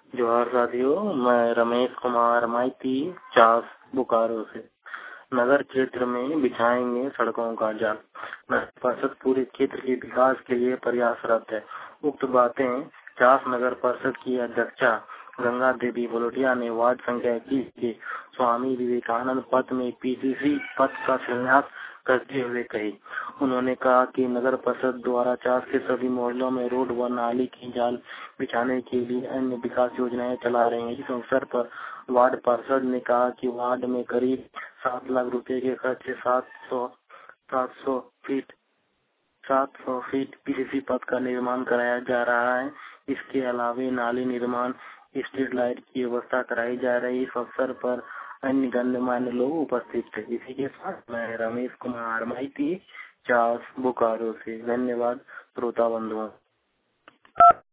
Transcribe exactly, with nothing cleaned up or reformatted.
जोहार साथियों, मैं रमेश कुमार माइती चास बोकारो से। नगर क्षेत्र में बिछाएंगे सड़कों का जाल। नगर परिषद पूरे क्षेत्र के विकास के लिए प्रयासरत है। उक्त बातें चास नगर परिषद की अध्यक्षा गंगा देवी बलोटिया ने वार्ड संख्या इक्कीस के स्वामी विवेकानंद पथ में पीसीसी पथ का शिलान्यास करते हुए कही। उन्होंने कहा कि नगर परिषद द्वारा चास के सभी मोहल्लों में रोड व नाली की जाल बिछाने के लिए अन्य विकास योजनाएं चला रहे हैं। इस अवसर पर वार्ड पार्षद ने कहा कि वार्ड में करीब सात लाख रुपए के खर्च से सात सौ सात सौ फीट सात सौ फीट पीसीसी पथ का निर्माण कराया जा रहा है। इसके अलावा नाली निर्माण, स्ट्रीट लाइट की व्यवस्था कराई जा रही है। इस अवसर पर अन्य गणमान्य लोग उपस्थित थे। इसी के साथ मैं रमेश कुमार माइती चास बोकारो से। धन्यवाद श्रोता बंधुओं।